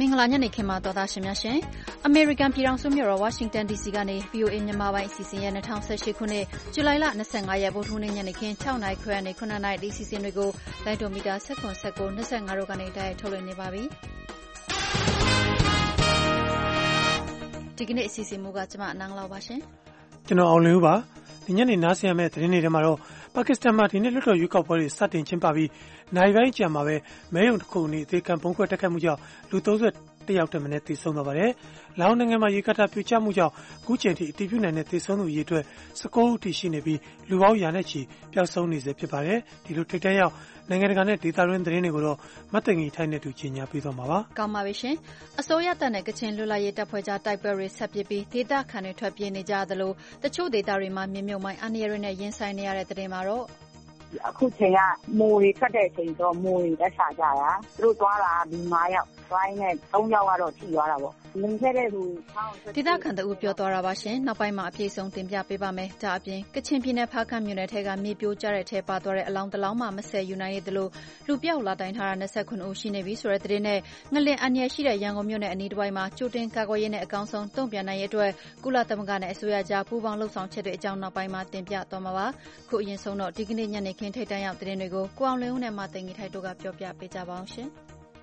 င်္ဂလာညနေခင်းမှာတော်သားရှင်များရှင်အမေရိကန်ပြည်ထောင်စုမြို့တော်ဝါရှင်တန် DC ကနေ VOA မြန်မာပိုင်းအစီအစဉ်ရဲ့2018ခုနှစ်ဇူလိုင်လ25ရက်ဗုဒ္ဓဟူးနေ့ညနေခင်း6:00 နာရီခွဲနဲ့9:00 နာရီအစီအစဉ်တွေကိုလိုင်းဒိုမီတာ19 25တို့ကနေတိုက်ရိုက်ထုတ်လွှင့်နေပါပြီဒီကနေ့အစီအစဉ်မူကကျွန်မအနန်းလောက်ပါရှင်ကျွန်တော်အောင်လင်းဦးပါဒီညနေနားဆင်ရမယ့်သတင်းတွေထဲမှာတော့ပါကစ္စတန်မှာဒီနေ့လွှတ်တော်ရွေးကောက်ပွဲတွေစတင်ကျင်းပပြီးနိုင်ပိုင်းကြာမှာပဲမဲရုံတစ်ခုအနည်းအသေးခံပုံခွဲတက်ခတ်မှုကြောင့်လူ30ယောက်တမနဲ့သေဆုံးသွားပါတယ်။လာအိုနိုင်ငံမှာရေကာတာပြိုကျမှုကြောင့်အခုချိန်ထိအတည်ပြုနိုင်တဲ့သေဆုံးသူအရေအတွက်19ဦးထိရှိနေပြီးလူပေါင်းရာနဲ့ချီပျောက်ဆုံးနေဆဲဖြစ်ပါတယ်။ဒီလိုထိပ်တန်းရောက်နိုင်ငံတကာနဲ့ဒေသတွင်းသတင်းတွေကိုတော့မတ်တင်ကြီးထိုင်းနဲ့တူကြီးညာပေးသွားမှာပါ။ကောင်းပါပြီရှင်။အစိုးရတပ်နဲ့ကချင်လွတ်လပ်ရေးတပ်ဖွဲ့ကြားတိုက်ပွဲတွေဆက်ဖြစ်ပြီးဒေသခံတွေထွက်ပြေးနေကြသလိုတချို့ဒေသတွေမှာမြေမြုပ်မိုင်းအန္တရာယ်တွေနဲ့ရင်ဆိုင်နေရတဲ့သတင်းမှာတော့အခုချိန်ကမိုးတွေထွက်တဲ့အချိန်ဆိုမိုးတွေတက်ရှာကြတာသူတို့သွားတာဒီ9ယောက်သွားရင်3ယောက်ကတော့ထိသွားတာပေါ့လင်းခဲ့တဲ့သူဒေသခံတူပြောသွားတာပါရှင်နောက်ပိုင်းမှာအပြည့်စုံတင်ပြပေးပါမယ်ဒါအပြင်ကချင်ပြည်နယ်ဖားကန့်မြို့နယ်ထဲကမြေပြိုကျတဲ့ထဲပါသွားတဲ့အလောင်းတစ်လောင်းမှမဆယ်ယူနိုင်ရသလိုလူပြောက်လာတိုင်ထားတာ29ဦးရှိနေပြီဆိုတဲ့သတင်းနဲ့ငလင်အန်ရရှိတဲ့ရန်ကုန်မြို့နယ်အနီးတစ်ဝိုက်မှာကြိုတင်ကာကွယ်ရေးနဲ့အကောင်းဆုံးတုံ့ပြန်နိုင်ရေးအတွက်ကုလသမဂ္ဂနဲ့အစိုးရကြားပူးပေါင်းလှုပ်ဆောင်ချက်တွေအကြောင်းနောက်ပိုင်းမှာတင်ပြသွားမှာပါခုအရင်ဆုံးတော့ဒီကနေ့ညနေခင်းထိပ်တန်းရောက်သတင်းတွေကိုကိုအောင်လင်းဦးနဲ့မသိင်ကြီးထိုက်တို့ကပြောပြပေးကြပါအောင်ရှင်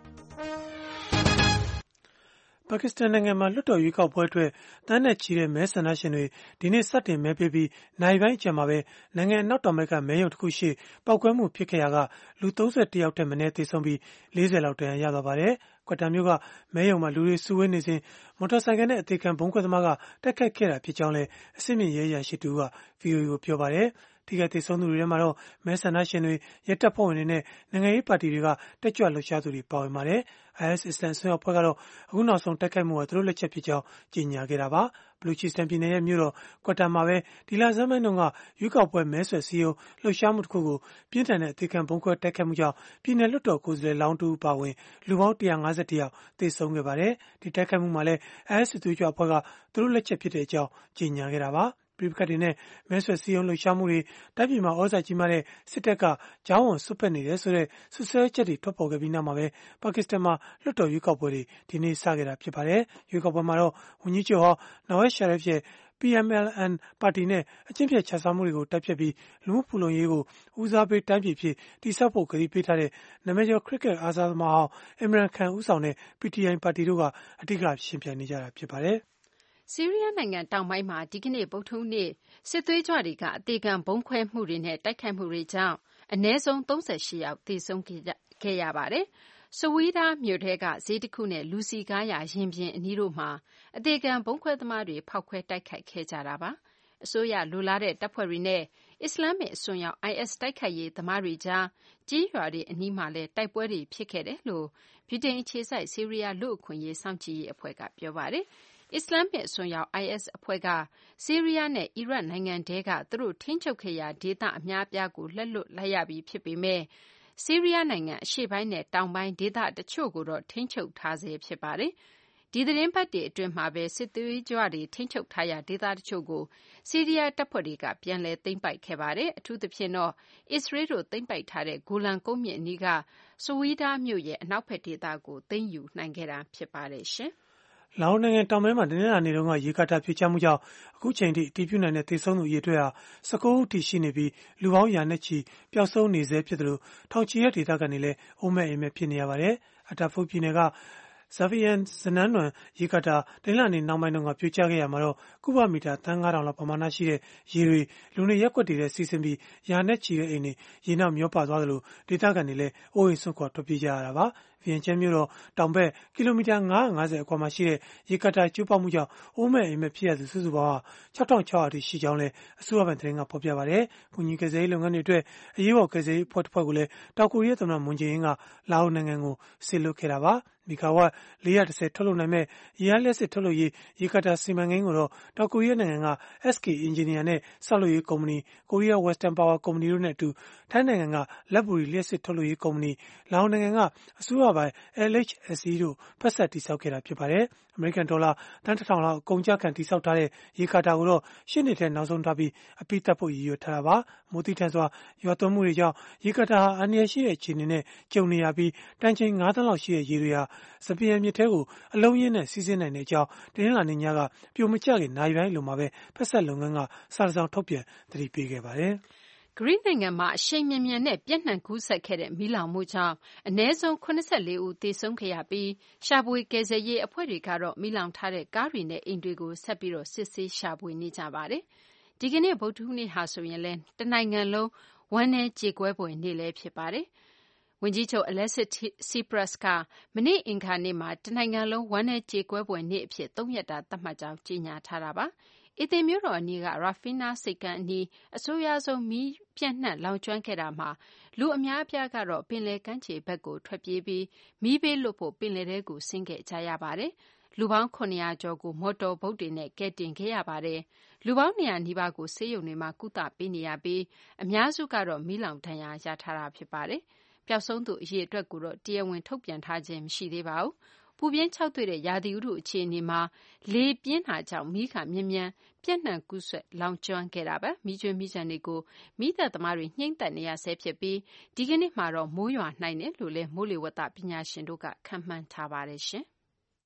ပါကစ္စတန်နိုင်ငံမှာလွှတ်တော်ရွေးကောက်ပွဲအတွက်တန်းနဲ့ချီတဲ့မဲဆန္ဒရှင်တွေဒီနေ့စတင်မဲပေးပြီးနိုင်ပိုင်းအကြာမှာပဲနိုင်ငံအနောက်တောင်ဘက်ကမဲရုံတစ်ခုရှိပောက်ကွဲမှုဖြစ်ခဲ့ရာကလူ31ယောက်ထက်မနည်းသေဆုံးပြီး40လောက်တန်းရသွားပါတယ်။ကွာတာမြို့ကမဲရုံမှာလူတွေစုဝေးနေစဉ်မော်တော်ဆိုင်ကယ်နဲ့အသေးခံဘုံခွဲသမားကတိုက်ခိုက်ခဲ့တာဖြစ်ကြောင်းလည်းအစစ်မြင့်ရဲရရှိသူက VOA ကိုပြောပါတယ်။ထိခိုက်သေဆုံးသူတွေထဲမှာတော့မဲဆန္ဒရှင်တွေရဲတပ်ဖွဲ့ဝင်တွေနဲ့နိုင်ငံရေးပါတီတွေကတက်ကြွလှုပ်ရှားသူတွေပါဝင်ပါတယ်။ IS အစ္စလမ်ဆွေးနွေးအဖွဲ့ကတော့အခုနောက်ဆုံးတိုက်ခိုက်မှုကသူတို့လက်ချက်ဖြစ်ကြောင်းကြေညာခဲ့တာပါ။ဘလူချီစတန်ပြည်နယ်ရဲ့မြို့တော်ကွာတာမှာပဲဒီလဆန်းပိုင်းတုန်းကရွေးကောက်ပွဲမဲဆွယ်စည်းရုံးလှုပ်ရှားမှုတစ်ခုကိုပြင်းထန်တဲ့အသေးခံဘုံခွဲတိုက်ခိုက်မှုကြောင့်ပြည်နယ်လွှတ်တော်ကိုယ်စားလှယ်လောင်းတူပါဝင်လူပေါင်း151ယောက်သေဆုံးခဲ့ပါတယ်။ဒီတိုက်ခိုက်မှုမှာလည်း IS စစ်သွေးကြွအဖွဲ့ကသူတို့လက်ချက်ဖြစ်တဲ့အကြောင်းကြေညာခဲ့တာပါ။ပြပခတ်တွေနဲ့မဲဆွယ်စည်းရုံးလှုပ်ရှားမှုတွေတပ်ပြည်မှာဩဇာကြီးမားတဲ့စစ်တပ်ကကြောင်းဝန်ဆွတ်ဖက်နေတယ်ဆိုတဲ့ဆွဆွဲချက်တွေထွက်ပေါ်ခဲ့ပြီးနောက်မှာပဲပါကစ္စတန်မှာလွှတ်တော်ရွေးကောက်ပွဲတွေဒီနေ့စခဲ့တာဖြစ်ပါတယ်။ရွေးကောက်ပွဲမှာတော့ဝန်ကြီးချုပ်ဟောင်းနဝက်ရှာရဖ်ရဲ့ PMLN ပါတီနဲ့အကျင့်ပြတ်ခြစားမှုတွေကိုတိုက်ဖျက်ပြီးလူမှုဖူလုံရေးကိုဦးစားပေးတိုင်းပြည်ဖြစ်တည်ဆောက်ဖို့ကတိပေးထားတဲ့နာမည်ကျော်ခရစ်ကက်အားစားသမားဟောင်းအင်မရန်ခန်ဦးဆောင်တဲ့ PTI ပါတီတို့ကအဓိကရှင်ပြိုင်နေကြတာဖြစ်ပါတယ်။ဆီးရီးယားနိုင်ငံတောင်ပိုင်းမှာဒီကနေ့ဗုဒ္ဓဟူးနေ့စစ်သွေးကြွတွေကအသေခံဗုံးခွဲမှုတွေနဲ့တိုက်ခိုက်မှုတွေကြောင့်အနည်းဆုံး38ယောက်သေဆုံးခဲ့ရပါတယ်။ဆဝီဒါမြို့ထဲကဈေးတစ်ခုနဲ့လူစီကားရာရင်ပြင်အနီးတို့မှာအသေခံဗုံးခွဲသမားတွေဖောက်ခွဲတိုက်ခိုက်ခဲ့ကြတာပါ။အစိုးရလိုလားတဲ့တပ်ဖွဲ့တွေနဲ့အစ္စလာမစ်အစွန်းရောက် IS တိုက်ခိုက်ရေးသမားတွေကြားကြီးရွာတွေအနီးမှာလည်းတိုက်ပွဲတွေဖြစ်ခဲ့တယ်လို့ဗြိတိန်အခြေစိုက်ဆီးရီးယားလူ့အခွင့်အရေးစောင့်ကြည့်ရေးအဖွဲ့ကပြောပါတယ်။အစ္စလာမစ်အစွန်းရောက် IS အဖွဲ့ကဆီးရီးယားနဲ့အီရတ်နိုင်ငံထဲကသူတို့ထိန်းချုပ်ခဲ့ရာဒေသအများအပြားကိုလက်လွတ်လိုက်ရပြီဖြစ်ပေမဲ့ဆီးရီးယားနိုင်ငံအရှေ့ပိုင်းနဲ့တောင်ပိုင်းဒေသတချို့ကိုတော့ထိန်းချုပ်ထားဆဲဖြစ်ပါတယ်။ဒီသတင်းပတ်တွေအတွင်းမှာပဲစစ်သွေးကြွတွေထိန်းချုပ်ထားရာဒေသတချို့ကိုဆီးရီးယားတပ်ဖွဲ့တွေကပြန်လည်သိမ်းပိုက်ခဲ့ပါတယ်။အထူးသဖြင့်တော့အစ္စရေးတို့သိမ်းပိုက်ထားတဲ့ဂိုလန်ကုန်းမြင့်အနီးကဆဝီဒါမြို့ရဲ့အနောက်ဘက်ဒေသကိုသိမ်းယူနိုင်ခဲ့တာဖြစ်ပါတယ်ရှင်။လာအိုနိုင်ငံတောင်ပိုင်းမှာတနင်္လာနေ့တုန်းကရေကာတာပြိုကျမှုကြောင့်အခုချိန်ထိအတည်ပြုနိုင်တဲ့သေဆုံးသူအရေအတွက်ဟာ19ဦးထိရှိနေပြီးလူပေါင်းရာနဲ့ချီပျောက်ဆုံးနေဆဲဖြစ်တယ်လို့ထောင်ချီတဲ့ဒေသခံတွေလည်းအိုးမဲ့အိမ်မဲ့ဖြစ်နေရပါတယ်။အတာဖုတ်ပြည်နယ်ကZavian ဇနန်းနွန်ရေကာတာတနင်္လာနေ့နောက်ပိုင်းတုန်းကပြိုကျခဲ့ရမှာတော့ကုဗမီတာသန်း9000လောက်ပမာဏရှိတဲ့ရေတွေလူနေရက်ွက်တွေနဲ့စီးဆင်းပြီးရာနဲ့ချီတဲ့အိမ်တွေရေနောက်မျောပါသွားသလိုဒေသခံတွေလည်းအိုးအိမ်ဆွန့်ခွာထွက်ပြေးကြရတာပါ။ဗီယန်ကျန်းမြို့တော်တောင်ဘက်ကီလိုမီတာ950အကွာမှာရှိတဲ့ရေကာတာကျိုးပေါက်မှုကြောင့်အိုးမဲ့အိမ်မဲ့ဖြစ်ရသူစုစုပေါင်း6600ထိရှိကြောင်းလည်းအစိုးရပိုင်သတင်းကဖော်ပြပါတယ်။ကုညီကယ်ဆယ်ရေးလုပ်ငန်းတွေအတွက်အရေးပေါ်ကယ်ဆယ်ရေးအဖွဲ့တစ်ဖွဲ့ကိုလည်းတောင်ကိုရီးယားသမ္မတမွန်ဂျေအင်းကလာအိုနိုင်ငံကိုဆေလွတ်ခဲ့တာပါ။မီဂါဝတ်410ထုတ်လုပ်နိုင်မဲ့ရေအားလျှပ်စစ်ထုတ်လုပ်ရေးရေကာတာစီမံကိန်းကိုတော့တောင်ကိုရီးယားနိုင်ငံက SK Engineer နဲ့ဆောက်လုပ်ရေးကုမ္ပဏီ Korea Western Power ကုမ္ပဏီတို့နဲ့အတူထိုင်းနိုင်ငံကလက်ဘူရီလျှပ်စစ်ထုတ်လုပ်ရေးကုမ္ပဏီလာအိုနိုင်ငံကအစိုးရပိုင် LHSE တို့ဖက်စပ်တည်ဆောက်ခဲ့တာဖြစ်ပါတယ်။ အမေရိကန်ဒေါ်လာသန်း 1,000 လောက်အကုန်ကျခံတည်ဆောက်ထားတဲ့ရေကာတာကိုတော့ရှေ့နှစ်ထဲနောက်ဆုံးထားပြီးအပြီးသတ်ဖို့ရည်ရွယ်ထားတာပါ။ မိုးသည်းထန်စွာရွာသွန်းမှုတွေကြောင့်ရေကာတာဟာအန္တရာယ်ရှိတဲ့အခြေအနေနဲ့ကြုံနေရပြီးတန်ချိန် 5 သန်းလောက်ရှိတဲ့ရေတွေဟာစပီယံမြစ်ထဲကိုအလုံးရင်းနဲ့စီးဆင်းနိုင်တဲ့အကြောင်းတနင်္လာနေ့ညကပြိုမကျခင်နာရီပိုင်းအလိုမှာပဲဖက်စပ်လုပ်ငန်းကစာတစောင်ထုတ်ပြန်သတိပေးခဲ့ပါတယ်။ဂရိနိုင်ငံမှာအရှိန်မြန်မြန်နဲ့ပြန့်နှံ့ကူးစက်ခဲ့တဲ့မီးလောင်မှုကြောင့်အနည်းဆုံး74ဦးသေဆုံးခဲ့ရပြီးရှာဖွေကယ်ဆယ်ရေးအဖွဲ့တွေကတော့မီးလောင်ထားတဲ့ကားတွေနဲ့အိမ်တွေကိုဆက်ပြီးစစ်ဆေးရှာဖွေနေကြပါတယ်။ဒီကနေ့ဗုဒ္ဓဟူးနေ့ဟာဆိုရင်လည်းတနိုင်ငံလုံးဝမ်းနည်းကြေကွဲဖွယ်နေ့လည်းဖြစ်ပါတယ်။ဝန်ကြီးချုပ် Alexis Tsipras ကမနေ့အင်္ဂါနေ့မှာတနိုင်ငံလုံးဝမ်းနည်းကြေကွဲဖွယ်နေ့အဖြစ်3ရက်တာသတ်မှတ်ကြောင်းကြေညာထားတာပါ။အေသင်မြို့တော်အနီးက Rafina ဆိပ်ကမ်းအနီးအဆိုးရွားဆုံးမီးပြန့်နှံ့လောင်ကျွမ်းခဲ့တာမှာလူအများအပြားကတော့ပင်လယ်ကမ်းခြေဘက်ကိုထွက်ပြေးပြီးမီးဘေးလွတ်ဖို့ပင်လယ်ထဲကိုဆင်းခဲ့ကြရပါတယ်။လူပေါင်း700ကျော်ကိုမော်တော်ဘုတ်တွေနဲ့ကယ်တင်ခဲ့ရပါတယ်။လူပေါင်း200နီးပါးကိုဆေးရုံတွေမှာကုသပေးနေရပြီးအများစုကတော့မီးလောင်ဒဏ်ရာရထားတာဖြစ်ပါတယ်။ပျောက်ဆုံးသူအရေအတွက်ကိုတော့တရားဝင်ထုတ်ပြန်ထားခြင်းမရှိသေးပါဘူး။ပူပြင်းခြောက်သွေ့တဲ့ရာသီဥတုအခြေအနေမှာလေပြင်းတာကြောင့်မီးကမြန်မြန်ပြန့်နှံ့ကူးစက်လောင်ကျွမ်းခဲ့တာပါ။မီးကြွင်းမီးကျန်တွေကိုမီးသတ်သမားတွေငြှိမ်းသတ်နေရဆဲဖြစ်ပြီးဒီကနေ့မှာတော့မိုးရွာနိုင်တယ်လို့လည်းမိုးလေဝသပညာရှင်တို့ကခန့်မှန်းထားပါတယ်ရှင်။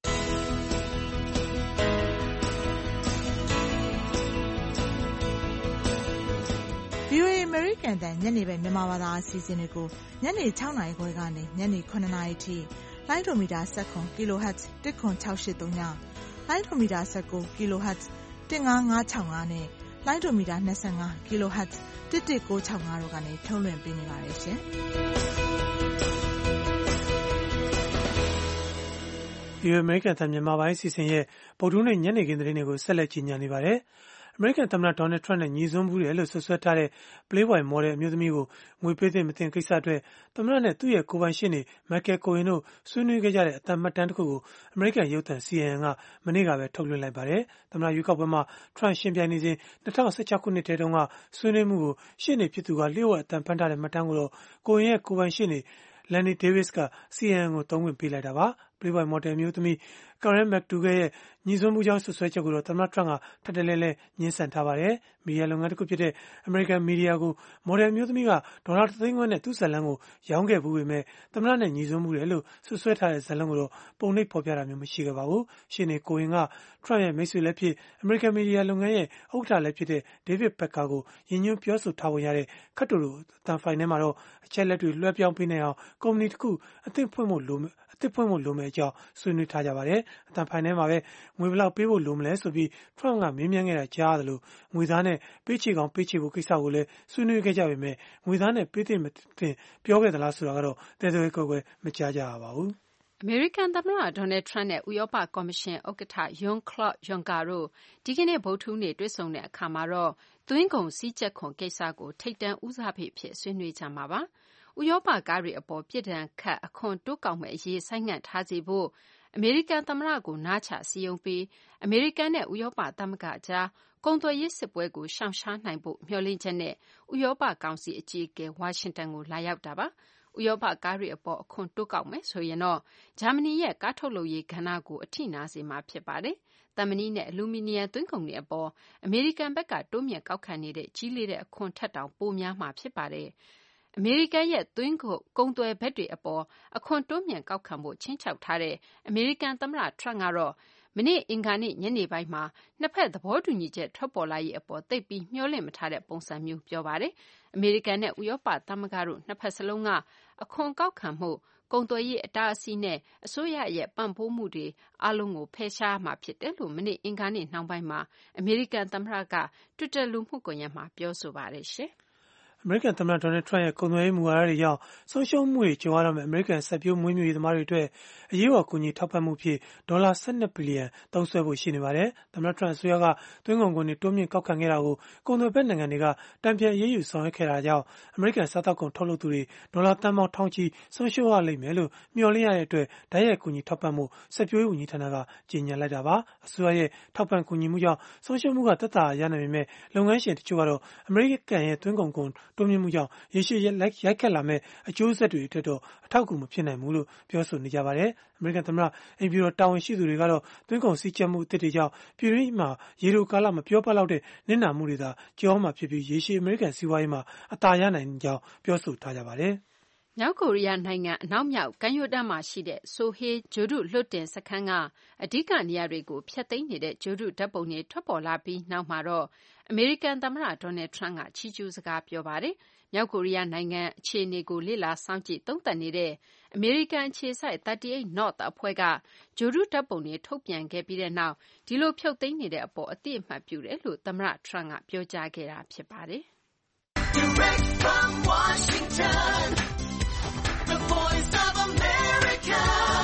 VOA အမေရိကန်တန်ညနေပဲမြန်မာဘာသာအစီအစဉ်တွေကိုညနေ6နာရီခွဲကနေညနေ9နာရီထိလိုင်းဒိုမီတာ19 kHz 10683ညလိုင်းဒိုမီတာ19 kHz 15565နဲ့လိုင်းဒိုမီတာ25 kHz 11965တို့ကနေထုတ်လွှင့်ပေးနေပါတယ်ရှင်။ VOA အမေရိကန်တန်မြန်မာပိုင်းအစီအစဉ်ရဲ့ဗုဒ္ဓဟူးနေ့ညနေခင်းသတင်းတွေကိုဆက်လက်ကြီးညာနေပါတယ်။အမေရိကန်သမ္မတဒေါ်နယ်ထရန့်နဲ့ညီစွန်းဘူးတယ်လို့ဆွဆွဲထားတဲ့ Playboy မော်ဒယ်အမျိုးသမီးကိုငွေပေးသင့်မသင့်ကိစ္စအတွက်သမ္မတနဲ့သူ့ရဲ့ကိုယ်ပိုင်ရှေ့နေ Michael Cohen တို့ဆွေးနွေးခဲ့ကြတဲ့အသံမှတ်တမ်းတစ်ခုကိုအမေရိကန်ရုပ်သံ CNN ကမနေ့ကပဲထုတ်လွှင့်လိုက်ပါတယ်။သမ္မတရွေးကောက်ပွဲမှာထရန့်ရှင်ပြိုင်နေစဉ်2016ခုနှစ်ထဲတုန်းကဆွေးနွေးမှုကိုရှေ့နေဖြစ်သူကလျှို့ဝှက်အသံဖမ်းထားတဲ့မှတ်တမ်းကိုတော့ Cohen ရဲ့ကိုယ်ပိုင်ရှေ့နေLanny Davis က CNN ကိုသုံးခွင့်ပေးလိုက်တာပါ။ Playboy မော်ဒယ်အမျိုးသမီး Karen McDougal ရဲ့ညီစွန်းမှုကြောင်းစွပ်စွဲချက်ကိုတော့သမ္မတထရန့်ကထပ်တလဲလဲငြင်းဆန်ထားပါတယ်။မီဒီယာလုပ်ငန်းတစ်ခုဖြစ်တဲ့ American Media ကိုမော်ဒယ်အမျိုးသမီးကဒေါ်လာ1.5 သိန်းနဲ့သူ့ဇာတ်လမ်းကိုရောင်းခဲ့ဘူးပေမဲ့သမ္မတနဲ့ညီစွန်းမှုတယ်လို့စွပ်စွဲထားတဲ့ဇာတ်လမ်းကိုတော့ပုံနှိပ်ဖော်ပြတာမျိုးမရှိခဲ့ပါဘူး။ရှေ့နေ Cohen ကထရန့်ရဲ့မိတ်ဆွေလည်းဖြစ် American Media လုပ်ငန်းရဲ့ဥက္ကဋ္ဌလည်းဖြစ်တဲ့ David Packer ကိုရည်ညွှန်းပြောဆိုထားပုံရတဲ့ခတ်တိုလိုအသံဖိုင်ထဲမှာတော့အချက်လက်တွေလွှဲပြောင်းပေးနိုင်အောင်ကုမ္ပဏီတစ်ခုအသစ်ဖွင့်ဖို့လိုမယ့်အကြောင်းဆွေးနွေးထားကြပါတယ်။အသံဖိုင်ထဲမှာပဲငွေဘယ်လောက်ပေးဖို့လိုမလဲဆိုပြီးထရန့်ကမေးမြန်းခဲ့တာကြားရတယ်လို့ငွေသားနဲ့ပေးချေကောင်းပေးချေဖို့ကိစ္စကိုလည်းဆွေးနွေးခဲ့ကြပေမဲ့ငွေသားနဲ့ပေးသင့်မသင့်ပြောခဲ့သလားဆိုတာကတော့တဲတဲကွယ်မကြားကြရပါဘူး။အမေရိကန်သမ္မတဒေါ်နယ်ထရန့်နဲ့ဥရောပကော်မရှင်ဥက္ကဋ္ဌ Jean-Claude Juncker တို့ဒီကနေ့ဗုဒ္ဓဟူးနေ့တွေ့ဆုံတဲ့အခါမှာတော့သွင်းကုန်စည်းကြပ်ခွန်ကိစ္စကိုထိပ်တန်းဦးစားပေးအဖြစ်ဆွေးနွေးကြမှာပါ။ဥရောပကားတွေအပေါ်ပြစ်ဒဏ်ခတ်အခွန်တိုးကောက်မယ့်အရေးဆိုင်းငံ့ထားစေဖို့အမေရိကန်သမ္မတကိုနားချစည်းရုံးပြီးအမေရိကန်နဲ့ဥရောပသမဂ္ဂကြားကုန်သွယ်ရေးစစ်ပွဲကိုရှောင်ရှားနိုင်ဖို့မျှော်လင့်ချက်နဲ့ဥရောပကောင်စီအကြီးအကဲဝါရှင်တန်ကိုလာရောက်တာပါ။ဥရောပကားတွေအပေါ်အခွန်တိုးကောက်မယ်ဆိုရင်တော့ဂျာမနီရဲ့ကားထုတ်လုပ်ရေးကဏ္ဍကိုအထိနာစေမှာဖြစ်ပါတယ်။သံမဏိနဲ့အလူမီနီယံသွင်းကုန်တွေအပေါ်အမေရိကန်ဘက်ကတိုးမြင့်ကောက်ခံနေတဲ့ကြီးလေးတဲ့အခွန်ထက်တောင်ပိုများမှာဖြစ်ပါတယ်။အမေရိကန်ရဲ့သွင်းကုန်သွယ်ဘက်တွေအပေါ်အခွန်တိုးမြင့်ကောက်ခံဖို့ခြိမ်းခြောက်ထားတဲ့အမေရိကန်သမ္မတထရန့်ကတော့မနေ့အင်္ဂါနေ့ညနေပိုင်းမှာနှစ်ဖက်သဘောတူညီချက်ထွက်ပေါ်လာရေးအပေါ်သိပ်ပြီးမျှော်လင့်မထားတဲ့ပုံစံမျိုးပြောပါတယ်။အမေရိကန်နဲ့ဥရောပသမဂ္ဂတို့နှစ်ဖက်စလုံးကအခွန်ကောက်ခံမှုကုန်သွယ်ရေးအတားအဆီးနဲ့အစိုးရရဲ့ပံ့ပိုးမှုတွေအားလုံးကိုဖယ်ရှားမှာဖြစ်တယ်လို့မနေ့အင်္ဂါနေ့နှောင်းပိုင်းမှာအမေရိကန်သမ္မတက Twitter လူမှုကွန်ရက်မှာပြောဆိုပါတယ်ရှင်။အမေရိကန်သမ္မတဒေါ်နယ်ထရန့်ရဲ့ကုန်သွယ်ရေးမူဝါဒတွေကြောင့်ဆုံးရှုံးမှုတွေကြုံရတော့မယ့်အမေရိကန်စိုက်ပျိုးမွေးမြူရေးသမားတွေအတွက်အရေးပေါ်ကူညီထောက်ပံ့မှုဖြင့်ဒေါ်လာ12ဘီလီယံသုံးစွဲဖို့ရှိနေပါတယ်။သမ္မတထရန့်အစိုးရကသွင်းကုန်ခွန်တွေတိုးမြင့်ကောက်ခံခဲ့တာကိုကုန်သွယ်ဘက်နိုင်ငံတွေကတံပြန်အရေးယူဆောင်ရွက်ခဲ့တာကြောင့်အမေရိကန်စားသောက်ကုန်ထုတ်လုပ်သူတွေဒေါ်လာသန်းပေါင်းထောင်ချီဆုံးရှုံးရလိမ့်မယ်လို့မျှော်လင့်ရတဲ့အတွက်ဓာတ်ရိုက်ကူညီထောက်ပံ့မှုစိုက်ပျိုးရေးဝန်ကြီးဌာနကကြေညာလိုက်တာပါ။အစိုးရရဲ့ထောက်ပံ့ကူညီမှုကြောင့်ဆုံးရှုံးမှုကသက်သာရနိုင်ပေမဲ့လုပ်ငန်းရှင်တချို့ကတော့အမေရိကန်ရဲ့သွင်းကုန်ခွန်တိုးမြင့်မှုကြောင့်ရေရှည်ရိုက်ခတ်လာမဲ့အကျိုးဆက်တွေအတွက်တော့အထောက်အကူမဖြစ်နိုင်ဘူးလို့ပြောဆိုနေကြပါတယ်။ အမေရိကန်သမ္မတအိမ်ဖြူတော်တာဝန်ရှိသူတွေကတော့သွင်းကုန်စည်းကြပ်မှုအသစ်တွေကြောင့်ပြည်တွင်းမှာရေတိုကာလမပြောပလောက်တဲ့နစ်နာမှုတွေသာကြောမှာဖြစ်ပြီးရေရှည်အမေရိကန်စီးပွားရေးမှာအသာရနိုင်ကြောင်းပြောဆိုထားကြပါတယ်။မြောက်ကိုရီးယားနိုင်ငံအနောက်မြောက်ကမ်းရိုးတန်းမှာရှိတဲ့ Sohae ဂြိုဟ်တုလွှတ်တင်စခန်းကအဓိကနေရာတွေကိုဖျက်သိမ်းနေတဲ့ဂြိုဟ်တုဓာတ်ပုံတွေထွက်ပေါ်လာပြီးနောက်မှာတော့အမေရိကန်သမ္မတ Donald Trump ကချီးကျူးစကားပြောပါတယ်။မြောက်ကိုရီးယားနိုင်ငံအခြေအနေကိုလေ့လာစောင့်ကြည့်သုံးသပ်နေတဲ့အမေရိကန်အခြေစိုက်38 North အဖွဲ့ကဂြိုဟ်တုဓာတ်ပုံတွေထုတ်ပြန်ခဲ့ပြီးနောက်ဒီလိုဖြုတ်သိမ်းနေတဲ့အပေါ်အသိအမှတ်ပြုတယ်လို့သမ္မတ Trump ကပြောကြားခဲ့တာဖြစ်ပါတယ်။ Direct from Washington, the voice of America,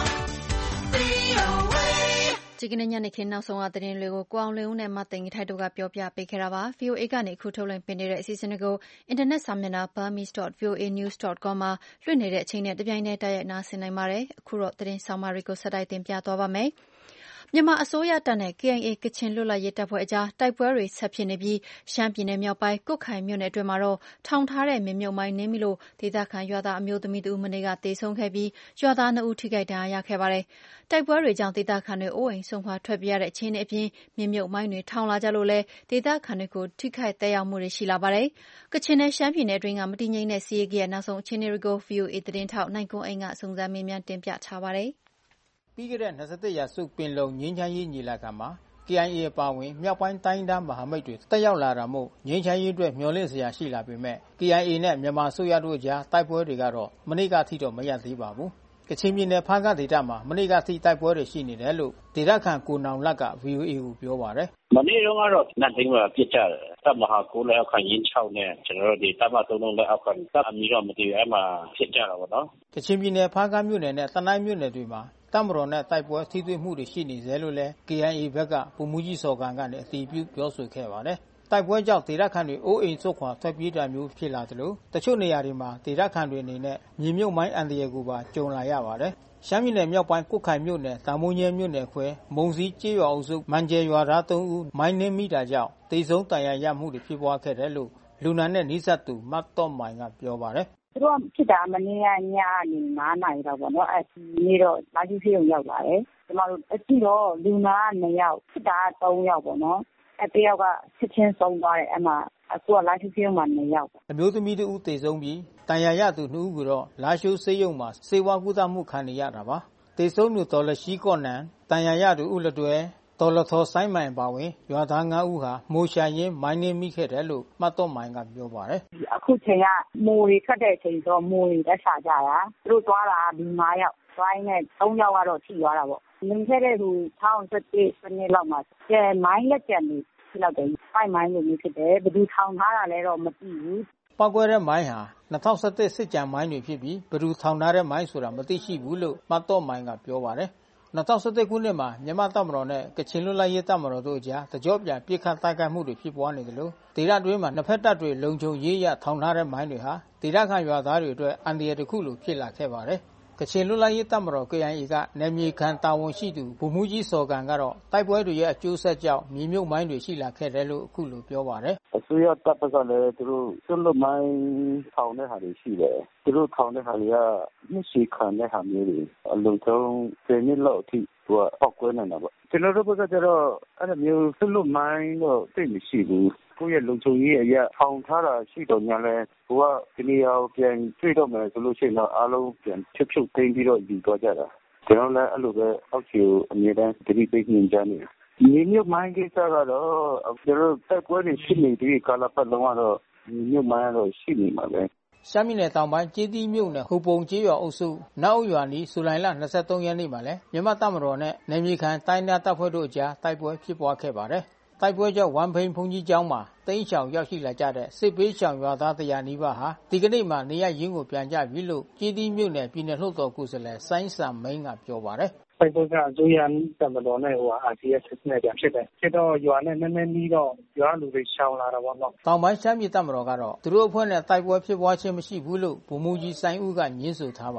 VOA ဒီကနေ့ညနေခင်းနောက်ဆုံးအသတင်းတွေကိုကိုအောင်လင်းဦးနဲ့မသိင်္ဂီထိုက်တို့ကပြောပြပေးခဲ့တာပါ VOA ကနေအခုထုတ်လွှင့်ပေးနေတဲ့အစီအစဉ်တွေကိုအင်တာနက်စာမျက်နှာ burmese.voanews.com မှာလွှင့်နေတဲ့အချိန်နဲ့တပြိုင်တည်းတိုက်ရိုက်နားဆင်နိုင်ပါတယ်အခုတော့သတင်းဆောင်မတွေကိုဆက်တိုက်တင်ပြသွားပါမယ်မြန်မာအစိုးရတပ်နဲ့ KIA ကချင်လွတ်လပ်ရေးတပ်ဖွဲ့အကြားတိုက်ပွဲတွေဆက်ဖြစ်နေပြီးရှမ်းပြည်နယ်မြောက်ပိုင်းကွတ်ခိုင်မြို့နယ်အတွင်းမှာတော့ထောင်ထားတဲ့မြေမြုပ်မိုင်းနင်းမိလို့ဒေသခံရွာသားအမျိုးသမီးတဦးမနေ့ကသေဆုံးခဲ့ပြီးရွာသား2ဦးထိခိုက်ဒဏ်ရာရခဲ့ပါတယ်။တိုက်ပွဲတွေကြောင့်ဒေသခံတွေအိုးအိမ်စွန့်ခွာထွက်ပြေးရတဲ့အခြေအနေအပြင်မြေမြုပ်မိုင်းတွေထောင်လာကြလို့လည်းဒေသခံတွေကိုထိခိုက်သက်ရောက်မှုတွေရှိလာပါတယ်။ကချင်နဲ့ရှမ်းပြည်နယ်အတွင်းကမတည်ငြိမ်တဲ့စီးရဲရဲ့နောက်ဆုံးအခြေအနေတွေကို VOA သတင်းထောက်နိုင်ကွန်းအိမ်ကစုံစမ်းမေးမြန်းတင်ပြထားပါတယ်။ပြီးခဲ့တဲ့21ရာစုပင်လုံငြိမ်းချမ်းရေးညီလာခံမှာ KIA ပါဝင်မြောက်ပိုင်းတိုင်းဒေသမဟာမိတ်တွေတက်ရောက်လာတာမို့ငြိမ်းချမ်းရေးအတွက်မျှော်လင့်စရာရှိလာပေမဲ့ KIA နဲ့မြန်မာအစိုးရတို့ကြားတိုက်ပွဲတွေကတော့မနေ့ကအထိတော့မရပ်သေးပါဘူး။ကချင်ပြည်နယ်ဖားကတ်ဒေသမှာမနေ့ကအထိတိုက်ပွဲတွေရှိနေတယ်လို့ဒေသခံကိုနောင်လတ်က VOA ကိုပြောပါတယ်။မနေ့တုန်းကတော့နတ်သိမ်းမှာပြစ်ကြတယ်။တပ်မဟာ9လက်အောက်ခံရင်း6နဲ့ကျွန်တော်တို့ဒီတပ်မ3လုံးလက်အောက်ခံတပ်အမီတော့မတည်ဘူးအဲ့မှာဖြစ်ကြတာပေါ့နော်။ကချင်ပြည်နယ်ဖားကတ်မြို့နယ်နဲ့တနိုင်းမြို့နယ်တွေမှာတပ်မတော်နဲ့တိုက်ပွဲထိတွေ့မှုတွေရှိနေသေးလို့လဲ KIA ဘက်ကဗိုလ်မှူးကြီးစော်ကန်ကနေအတည်ပြုပြောဆိုခဲ့ပါတယ်။တိုက်ပွဲကြောင့်ဒေသခံတွေအိုးအိမ်စွန့်ခွာထွက်ပြေးတာမျိုးဖြစ်လာသလိုတချို့နေရာတွေမှာဒေသခံတွေအနေနဲ့မြေမြုပ်မိုင်းအန္တရာယ်ကိုပါကြုံလာရပါတယ်။ရှမ်းပြည်နယ်မြောက်ပိုင်းကွတ်ခိုင်မြို့နယ်တာမိုးညဲမြို့နယ်ခွဲမုံစီကျေးရွာအုပ်စုမန်ကျဲရွာသား3ဦးမိုင်းနင်းမိတာကြောင့်တေဆုံးတန်ရာရမှုတွေဖြစ်ပွားခဲ့တယ်လို့လူနာနဲ့နီးစပ်သူမတ်တော့မိုင်ကပြောပါတယ်သူတို့ဖြစ်တာမနေ့ကညနေ9နာရီတော့ပေါ့နော်အဲဒီနေ့တော့လာကြည့်ဖေးုံရောက်လာတယ်ကျမတို့အကြည့်တော့လူနာက2ယောက်ဖြစ်တာ3ယောက်ပေါ့နော်တယောက်ကချက်ချင်းဆုံးသွားတယ်အဲ့မှာအခုကလာကြည့်ဖေးုံမှာ2ယောက်အမျိုးသမီးတဦးသေဆုံးပြီးတန်ရာရသူ2ဦးကတော့လာရှိုးဆေးရုံမှာစေဝါကုသမှုခံနေရတာပါသေဆုံးသူတော်လရှိကော့နန်တန်ရာရသူဦးလတွဲတော်လထော်ဆိုင်မိုင်ပါဝင်ရွာသား9ဦးဟာမိုးရှာရင်မိုင်းနေမိခဲ့တယ်လို့မှတ်တော့မိုင်ကပြောပါတယ်အခုချိန်ကမိုးတွေထွက်တဲ့အချိန်ဆိုမိုးတွေတက်ရှာကြတာသူတို့သွားတာဒီ9ယောက်သွားရင်3ယောက်ကတော့ထိသွားတာပေါ့မြင်ခဲ့တဲ့သူ1017စနေလောက်မှာကျဲမိုင်းလက်ကျန်နေဖြစ်တော့တယ်ဖိုင်မိုင်းလိုမျိုးဖြစ်တယ်ဘယ်သူထောင်ထားတာလဲတော့မသိဘူးပောက်ကွဲတဲ့မိုင်းဟာ2017စစ်ကြံမိုင်းတွေဖြစ်ပြီးဘယ်သူထောင်ထားတဲ့မိုင်းဆိုတာမသိရှိဘူးလို့မှတ်တော့မိုင်ကပြောပါတယ်2017ခုနှစ်မှာမြန်မာတပ်မတော်နဲ့ကချင်လွတ်လပ်ရေးတပ်မတော်တို့အကြားတကြော့ပြန်ပြစ်ခတ်တိုက်ခိုက်မှုတွေဖြစ်ပွားနေတယ်လို့ဒေသတွင်းမှာနှစ်ဖက်တပ်တွေလုံခြုံရေးရထောင်ထားတဲ့မိုင်းတွေဟာဒေသခံရွာသားတွေအတွက်အန္တရာယ်တစ်ခုလိုဖြစ်လာခဲ့ပါတယ်ကချင်လွတ်လပ်ရေးတပ်မတော် KIA ကနယ်မြေခံတာဝန်ရှိသူဗိုလ်မှူးကြီးစော်ကန်ကတော့တိုက်ပွဲတွေရဲ့အကျိုးဆက်ကြောင့်မြေမြုပ်မိုင်းတွေရှိလာခဲ့တယ်လို့အခုလိုပြောပါတယ်အစိုးရတပ်ကလည်းသူတို့စွန့်လွတ်မိုင်းထောင်တဲ့ဟာတွေရှိတယ်သူတို့ထောင်တဲ့ဟာတွေကနှစ်ရှည်ခံတဲ့ဟာမျိုးတွေအလုံးစုံ10နှစ်လောက်အထိသူကပောက်ကွဲနေတာပေါ့ကျွန်တော်တို့ဘက်ကကျတော့အဲ့လိုမျိုးစွန့်လွတ်မိုင်းတော့သိမရှိဘူးကိုယ့်ရဲ့လုံခြုံရေးအရာထောင်ထားတာရှိတော့ညာလဲကိုကဒီနေရာကိုပြန်တွေ့တော့မယ်ဆိုလို့ရှိရင်တော့အားလုံးပြန်ဖြုတ်သိမ်းပြီးတော့ယူသွားကြတာကျွန်တော်လည်းအဲ့လိုပဲအောက်ခြေကိုအမြဲတမ်းတတိပိတ်ညင်ကြနေတာမြေမြုပ်မိုင်းကိစ္စကတော့ကျွန်တော်တက်ပွဲတွေရှိနေပြီးကာလပတ်လုံးကတော့မြေမြုပ်မိုင်းတော့ရှိနေမှာပဲရှမ်းပြည်နယ်တောင်ပိုင်းကျေးသီးမြို့နယ်ဟိုပုံကျေးရွာအုပ်စုနောက်အုပ်ရွာနီးဇူလိုင်လ23ရက်နေ့မှာလဲမြန်မာတပ်မတော်နဲ့နယ်မြေခံတိုင်းဒေသတပ်ဖွဲ့တို့အကြားတိုက်ပွဲဖြစ်ပွားခဲ့ပါတယ်တိုက်ပွဲကြောင့်ဝမ်ဖိန်ဘုံကြီးကျောင်းမှာတိမ်းရှောင်ရောက်ရှိလာကြတဲ့စစ်ပေးရှောင်ရွာသား100နီးပါးဟာဒီကနေ့မှနေရရင်းကိုပြန်ကြပြီလို့ကျေးသီးမြို့နယ်ပြည်နယ်လှုပ်တော်ကိုယ်စားလှယ်စိုင်းစံမိန်းကပြောပါတယ်တိုက်ပွဲကအစိုးရတပ်မတော်နဲ့RCS နဲ့ပြန်ဖြစ်တယ်ဖြစ်တော့ရွာနဲ့နည်းနည်းနီးတော့ရွာလူတွေရှောင်လာတာပေါ့နော်တောင်ပိုင်းရှမ်းပြည်တပ်မတော်ကတော့သူတို့အဖွဲ့နဲ့တိုက်ပွဲဖြစ်ပွားခြင်းမရှိဘူးလို့ဗိုလ်မှူးကြီးစိုင်းဦးကညင်းဆိုထားပါတယ်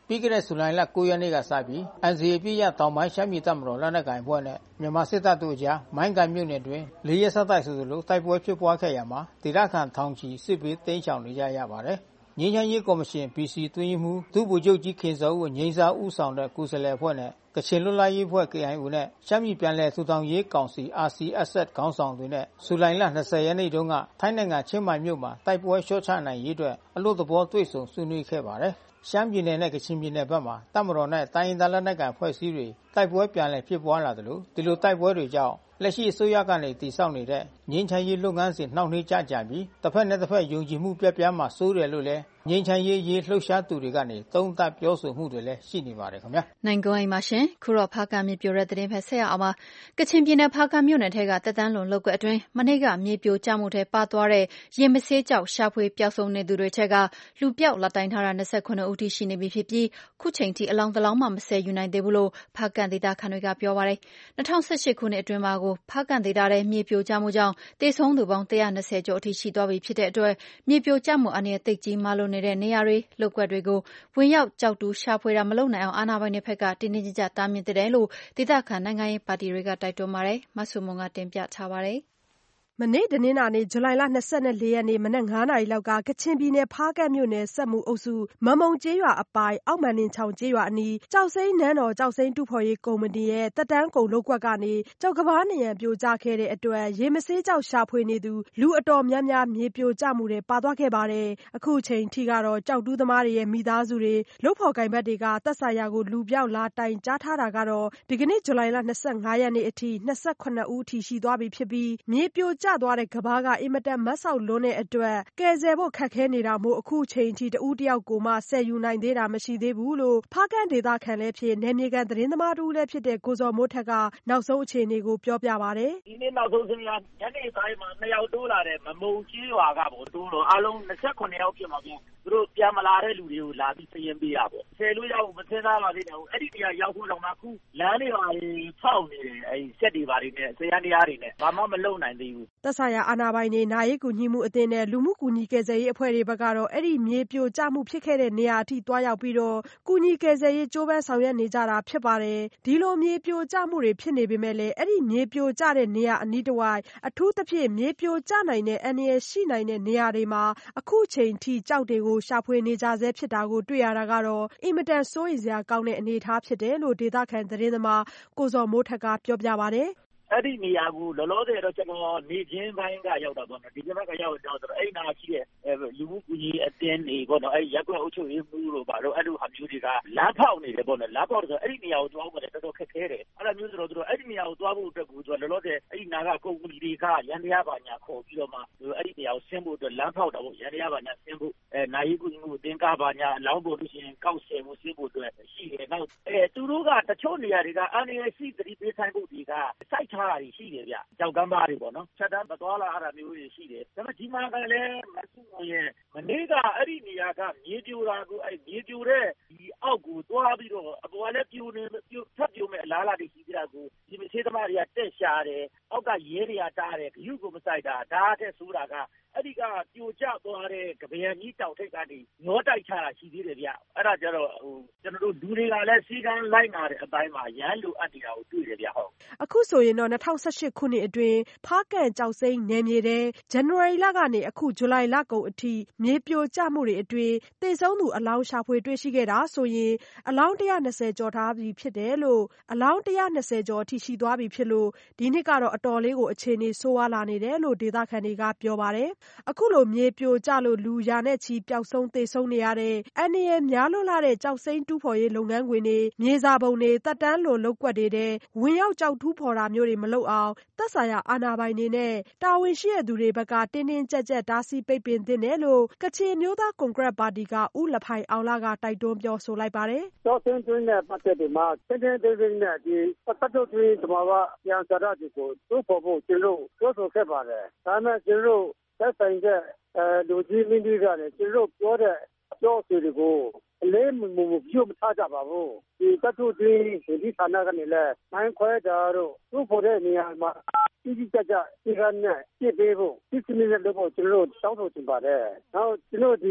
ပြီးခဲ့တဲ့ဇူလိုင်လ9ရက်နေ့ကစပြီး NCA ပြည့်ရတောင်ပိုင်းရှမ်းပြည်တပ်မတော်လက်နက်ကိုင်အဖွဲ့နဲ့မြန်မာစစ်တပ်တို့အကြားမိုင်းကန်မြို့နယ်တွင်4ရက်ဆက်တိုက်ဆိုသလိုတိုက်ပွဲဖြစ်ပွားခဲ့ရမှာဒေသခံထောင်ချီစစ်ဘေးတိမ်းရှောင်နေကြရပါတယ်ငြိမ်းချမ်းရေးကော်မရှင် BC တွင်းမှုဒုဗိုလ်ချုပ်ကြီးခင်စောဦးငြိမ်းစားဦးဆောင်တဲ့ကိုယ်စားလှယ်အဖွဲ့နဲ့ကချင်လွတ်လပ်ရေးအဖွဲ့ KIO နဲ့ရှမ်းပြည်ပြန်လည်ထူထောင်ရေးကောင်စီ RCSS ခေါင်းဆောင်တွေနဲ့ဇူလိုင်လ20ရက်နေ့တုန်းကထိုင်းနိုင်ငံချင်းမိုင်မြို့မှာတိုက်ပွဲလျှော့ချနိုင်ရေးအတွက်အလို့သဘောတွေ့ဆုံဆွေးနွေးခဲ့ပါတယ်ရှမ်းပြည်နယ်နဲ့ကချင်ပြည်နယ်ဘက်မှာတပ်မတော်နဲ့တိုင်းရင်းသားလက်နက်ကိုင်ဖွဲ့စည်းတွေတိုက်ပွဲပြန်လည်ဖြစ်ပွားလာတယ်လို့ဒီလိုတိုက်ပွဲတွေကြောင့်လက်ရှိအစိုးရကနေတည်ဆောက်နေတဲ့ငြိမ်းချမ်းရေးလုပ်ငန်းစဉ်နှောင့်နှေးကြကြပြီးတစ်ဖက်နဲ့တစ်ဖက်ယုံကြည်မှုပြတ်ပြားမှာစိုးတယ်လို့လည်းငြိမ်းချမ်းရေးလှုပ်ရှားသူတွေကနေသုံးသပ်ပြောဆိုမှုတွေလည်းရှိနေပါတယ်ခင်ဗျာနိုင်ကွန်းအိမ်ပါရှင်ခုတော့ဖားကန့်မြေပြိုတဲ့သတင်းဖက်ဆက်ရအောင်ပါကချင်ပြည်နယ်ဖားကန့်မြို့နယ်ထဲကတက်တန်းလွန်လောက်ကွက်အတွင်းမနေ့ကမြေပြိုကျမှုထဲပါသွားတဲ့ရင်မဆေးကြောက်ရှာဖွေပျောက်ဆုံးနေသူတွေထက်ကလူပြောက်လက်တိုင်ထားတာ29ဦးထိရှိနေပြီဖြစ်ပြီးခုချိန်ထိအလောင်းတလောင်းမှမဆယ်ယူနိုင်သေးဘူးလို့ဖားကန့်ဒေသခံတွေကပြောပါတယ်2018ခုနှစ်အတွင်းမှာကိုဖားကန့်ဒေသထဲမြေပြိုကျမှုကြောင့်တေဆုံးသူပေါင်း120ကျော်အထိရှိသွားပြီဖြစ်တဲ့အတွက်မြေပြိုကျမှုအနေနဲ့သိပ်ကြီးမားလို့နေတဲ့နေရာတွေလောက်ကွက်တွေကိုဝင်ရောက်ကြောက်တူရှာဖွေတာမလုပ်နိုင်အောင်အာဏာပိုင်တွေဘက်ကတင်းတင်းကြပ်ကြပ်တားမြစ်တယ်လို့ဒေသခံနိုင်ငံရေးပါတီတွေကတိုက်တွန်းပါတယ်မဆုမွန်ကတင်ပြထားပါတယ်မနေ့တနင်္လာနေ့ဇူလိုင်လ24ရက်နေ့မနက်9:00နာရီလောက်ကကချင်ပြည်နယ်ဖားကန့်မြို့နယ်စက်မှုအုပ်စုမမုံကျေးရွာအပိုင်အောက်မန်နင်ချောင်ကျေးရွာအနီးကျောက်စိမ်းနန်းတော်ကျောက်စိမ်းတူဖော်ရေးကုမ္ပဏီရဲ့တက်တန်းကုန်လုပ်ကွက်ကနေကျောက်ကမ်းပါးနံရံပြိုကျခဲ့တဲ့အတွက်ရေမဆေးကျောက်ရှာဖွေနေသူလူအတော်များများမြေပြိုကျမှုတွေပါသွားခဲ့ပါတယ်အခုချိန်ထိကတော့ကျောက်တူးသမားတွေရဲ့မိသားစုတွေလုပ်ဖော်ကိုင်ဘက်တွေကသက်ဆိုင်ရာကိုလူပြောက်လာတိုင်ကြားထားတာကတော့ဒီကနေ့ဇူလိုင်လ25ရက်နေ့အထိ29ဦးထိရှိသွားပြီဖြစ်ပြီးမြေပြိုကျသွားတဲ့ကဘာကအင်မတန်မတ်ဆောက်လွန်းတဲ့အတွက်ကယ်ဆယ်ဖို့ခက်ခဲနေတာမို့အခုချိန်ထိတဦးတယောက်ကိုမှဆယ်ယူနိုင်သေးတာမရှိသေးဘူးလို့ဖားကန့်ဒေသခံလည်းဖြစ်နယ်မြေခံသတင်းသမားတူလည်းဖြစ်တဲ့ကိုဇော်မိုးထက်ကနောက်ဆုံးအခြေအနေကိုပြောပြပါတယ်ဒီနေ့နောက်ဆုံးစရညနေပိုင်းမှာ2ယောက်တိုးလာတဲ့မမုံကြီးရွာကပေါ့တိုးတော့အားလုံး29ယောက်ဖြစ်မှာပေါ့သူတို့ပြန်မလာတဲ့လူတွေကိုလာပြီးစည်ရင်ပေးရပေါ့ဆယ်လို့ရအောင်မစင်းသားပါသေးတယ်အဲ့ဒီတရားရောက်ဖို့တော့မှအခုလမ်းတွေပါဖောက်နေတယ်အဲ့စက်တွေပါတွေနဲ့စရန်တရားတွေနဲ့ဘာမှမလုပ်နိုင်သေးဘူးသက်ဆိုင်ရာအာဏာပိုင်တွေနာရေးကူညီမှုအသင်းနဲ့လူမှုကူညီကယ်ဆယ်ရေးအဖွဲ့တွေဘက်ကတော့အဲ့ဒီမြေပြိုကျမှုဖြစ်ခဲ့တဲ့နေရာအထိတွားရောက်ပြီးတော့ကူညီကယ်ဆယ်ရေးကြိုးပမ်းဆောင်ရွက်နေကြတာဖြစ်ပါတယ်ဒီလိုမြေပြိုကျမှုတွေဖြစ်နေပေမဲ့လည်းအဲ့ဒီမြေပြိုကျတဲ့နေရာအနီးတစ်ဝိုက်အထူးသဖြင့်မြေပြိုကျနိုင်တဲ့အန္တရာယ်ရှိနိုင်တဲ့နေရာတွေမှာအခုချိန်ထိကြောက်တွေကိုရှာဖွေနေကြဆဲဖြစ်တာကိုတွေ့ရတာကတော့အင်မတန်စိုးရိမ်စရာကောင်းတဲ့အနေအထားဖြစ်တယ်လို့ဒေသခံသတင်းသမားကိုဇော်မိုးထက်ကပြောပြပါတယ်အဲ့ဒီနေရာကိုလောလောဆယ်တော့ကျွန်တော်နေချင်းပိုင်းကရောက်တာပေါ့နော်ဒီဘက်ကရောက်တော့အဲ့နာရှိတဲ့လူမှုကူညီအတင်းတွေပေါ့နော်အဲ့ရက်ွက်အုပ်ချုပ်ရေးမှုတို့ပါတော့အဲ့လိုဟာမျိုးတွေကလမ်းဖောက်နေတယ်ပေါ့နော်လမ်းဖောက်ဆိုအဲ့ဒီနေရာကိုသွားဖို့လည်းတော်တော်ခက်ခဲတယ်အဲ့လိုမျိုးဆိုတော့သူတို့အဲ့ဒီနေရာကိုသွားဖို့အတွက်ကိုသူကလောလောဆယ်အဲ့ဒီနာကကုမ္ပဏီတွေကရန်တရားပါညာခေါ်ပြီးတော့မှအဲ့ဒီနေရာကိုဆင်းဖို့အတွက်လမ်းဖောက်တာပေါ့ရန်တရားပါညာဆင်းဖို့နိုင်ရေးကူညီမှုအတင်းကားပါညာအလောင်းပေါ်လို့ရှိရင်ကောက်ဆယ်မှုဆင်းဖို့အတွက်ရှိတယ်နောက်သူတို့ကတချို့နေရာတွေကအန္တရာယ်ရှိသတိပေးဆိုင်ဖို့တွေကစိုက်ထားတာရှိတယ်ဗျကြောက်ကမ်းပါးတွေပေါ့နော်ချက်တန်းမသွားလာရတာမျိုးတွေရှိတယ်ဒါပေမဲ့ဒီမှာကလည်းမဆုမရဲ့မနေ့ကအဲ့ဒီနေရာကမြေပြိုတာကိုအဲ့မြေပြိုတဲ့ဒီအောက်ကိုသွားပြီးတော့အပေါ်ကလည်းပြိုနေထပ်ပြိုမဲ့အလားလာတွေရှိကြတာကိုဒီမသေးသမားတွေကတက်ရှာတယ်အောက်ကရဲတွေကတားတယ်ဂရုကိုမစိုက်တာဒါတဲ့ဆိုတာကအဲ့ဒီကပြိုကျသွားတဲ့ကပယံကြီးတောင်ထိပ်ကနေညောတိုက်ချတာရှိသေးတယ်ဗျအဲ့ဒါကြတော့ကျွန်တော်တို့လူတွေကလည်းစီကံလိုက်လာတဲ့အတိုင်းမှာရန်လိုအပ်နေတာကိုတွေ့တယ်ဗျဟုတ်အခုဆိုရင်တော့2018ခုနှစ်အတွင်းဖားကန့်ကျောက်စိမ်းနယ်မြေထဲဇန်နဝါရီလကနေအခုဇူလိုင်လကုန်အထိမြေပြိုကျမှုတွေအတွင်းသေဆုံးသူအလောင်းရှာဖွေတွေ့ရှိခဲ့တာဆိုရင်အလောင်း120ကျော်ထားပြီဖြစ်တယ်လို့အလောင်း120ကျော်အထိရှိသွားပြီဖြစ်လို့ဒီနှစ်ကတော့အတော်လေးကိုအခြေအနေဆိုးဝါးလာနေတယ်လို့ဒေသခံတွေကပြောပါတယ်အခုလိုမြေပြိုကျလို့လူရာနဲ့ချီပျောက်ဆုံးသေဆုံးနေရတဲ့အန္တရာယ်များလွန်းလာတဲ့ကျောက်စိမ်းတူးဖော်ရေးလုပ်ငန်းခွင်တွေမြေစာပုံတွေတက်တန်းလွန်လုပ်ကွက်တွေထဲဝင်ရောက်ကျောက်တူးဖော်တာမျိုးတွေမလုပ်အောင်သက်ဆိုင်ရာအာဏာပိုင်တွေနဲ့တာဝန်ရှိတဲ့သူတွေဘက်ကတင်းတင်းကြပ်ကြပ်တားဆီးပိတ်ပင်သင့်တယ်လို့ကချင်မျိုးသားကွန်ဂရက်ပါတီကဦးလဖိုင်အောင်လကတိုက်တွန်းပြောဆိုလိုက်ပါတယ်ကျောက်စိမ်းတွင်းနဲ့ပတ်သက်ပြီးမှတင်းတင်းကြပ်ကြပ်နဲ့ဒီပတ်သက်တွင်းဒီမှာကပြန်စားရတဲ့ကိုတူးဖော်ဖို့ကျွန်တော်ပြောဆိုခဲ့ပါတယ်ဒါပေမဲ့ကျွန်တော်သက်ဆိုင်တဲ့လူကြီးမင်းကြီးကလည်းကျွန်တော်ပြောတဲ့ပြောဆိုတွေကိုအလေးမပြုတ်မထားကြပါဘူးဒီတတ်ထုတွင်းဒီဌာနကနေလည်းမိုင်းခွဲတာတို့သူ့ဖို့တဲ့နေရာမှာကြီးကြပ်ဒီကနေ့ပြည့်ပေးဖို့ဒီစနစ်နဲ့လုပ်ဖို့ကျွန်တော်တောင်းဆိုချင်ပါတယ်နောက်ကျွန်တော်ဒီ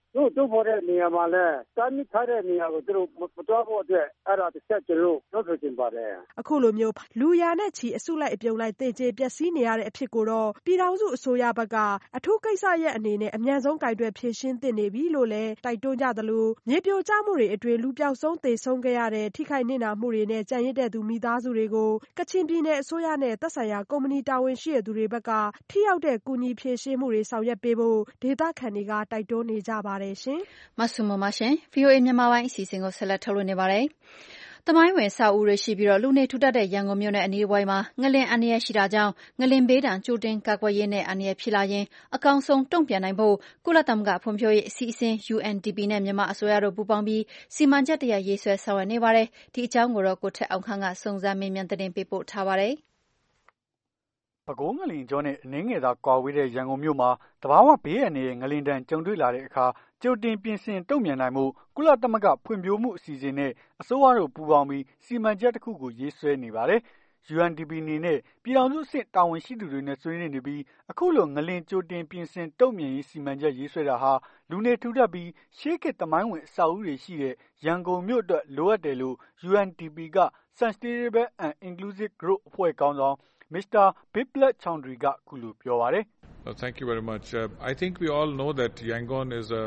တို့ဖို့တဲ့နေရာမှာလဲတားမြစ်ထားတဲ့နေရာကိုသူတို့မတော်ဖို့အတွက်အဲ့ဒါတစ်ချက်ကျွန်တော်ပြောဆိုချင်ပါတယ်အခုလိုမျိုးလူရာနဲ့ချီအစုလိုက်အပြုံလိုက်တင်ကျေပျက်စီးနေရတဲ့အဖြစ်ကိုတော့ပြည်ထောင်စုအစိုးရဘက်ကအထူးကိစ္စရဲ့အနေနဲ့အမြန်ဆုံးကင်တွယ်ဖြေရှင်းသင့်နေပြီလို့လည်းတိုက်တွန်းကြသလိုမြေပြိုကျမှုတွေအတွင်းလူပျောက်ဆုံးသေဆုံးခဲ့ရတဲ့ထိခိုက်နစ်နာမှုတွေနဲ့ကြံရစ်တဲ့သူမိသားစုတွေကိုကချင်ပြည်နယ်အစိုးရနဲ့သက်ဆိုင်ရာကုမ္ပဏီတာဝန်ရှိတဲ့သူတွေဘက်ကထိရောက်တဲ့ကူညီဖြေရှင်းမှုတွေဆောင်ရွက်ပေးဖို့ဒေသခံတွေကတိုက်တွန်းနေကြပါတယ်ရှင်မဆုမမရှင် VOA မြန်မာပိုင်းအစီအစဉ်ကိုဆက်လက်ထုတ်လွှင့်နေပါတယ်။သမိုင်းဝင်စာအုပ်တွေရှိပြီးလူနေထူထပ်တဲ့ရန်ကုန်မြို့နဲ့အနီးတစ်ဝိုက်မှာငလျင်အန္တရာယ်ရှိတာကြောင့်ငလျင်ဘေးဒဏ်ကြိုတင်ကာကွယ်ရေးနဲ့အန္တရာယ်ဖြစ်လာရင်အကောင်းဆုံးတုံ့ပြန်နိုင်ဖို့ကုလသမဂ္ဂဖွံ့ဖြိုးရေးအစီအစဉ် UNDP နဲ့မြန်မာအစိုးရတို့ပူးပေါင်းပြီးစီမံချက်တရပ်ရေးဆွဲဆောင်ရွက်နေပါတယ်။ဒီအကြောင်းကိုတော့ကိုထက်အောင်ခန့်ကစုံစမ်းမေးမြန်းသတင်းပေးပို့ထားပါတယ်။ပဲခူးငလျင်ကြောနဲ့အနှင်းငယ်သာကွာဝေးတဲ့ရန်ကုန်မြို့မှာတဘာဝဘေးအန္တရာယ်ငလျင်တန်းကြုံတွေ့လာတဲ့အခါကြိုတင်ပြင်ဆင်တုံ့ပြန်နိုင်မှုကုလသမဂ္ဂဖွံ့ဖြိုးမှုအစီအစဉ်နဲ့အစိုးရတို့ပူးပေါင်းပြီးစီမံချက်တစ်ခုကိုရေးဆွဲနေပါတယ်။ UNDP အနေနဲ့ပြည်ထောင်စုအဆင့်တာဝန်ရှိသူတွေနဲ့ဆွေးနွေးနေပြီးအခုလိုငလျင်ကြိုတင်ပြင်ဆင်တုံ့ပြန်ရေးစီမံချက်ရေးဆွဲတာဟာလူနေထူထပ်ပြီးရှေးခေတ်သမိုင်းဝင်အဆောက်အဦတွေရှိတဲ့ရန်ကုန်မြို့အတွက်လိုအပ်တယ်လို့ UNDP က Sustainable and Inclusive Growth အဖွဲ့ခေါင်းဆောင်Mr. Biplove Choudhary ကခုလိုပြောပါတယ်။ Thank you very much. I think we all know that Yangon